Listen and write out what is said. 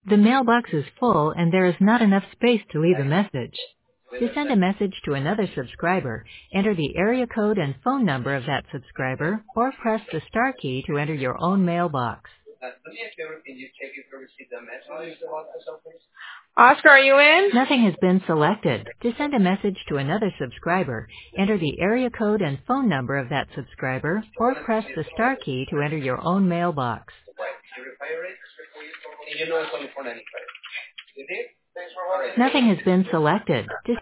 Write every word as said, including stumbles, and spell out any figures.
The mailbox is full and there is not enough space to leave a message. To send a message to another subscriber, enter the area code and phone number of that subscriber or press the star key to enter your own mailbox. Oscar, are you in? Nothing has been selected. To send a message to another subscriber, enter the area code and phone number of that subscriber or press the star key to enter your own mailbox. Nothing has been selected. To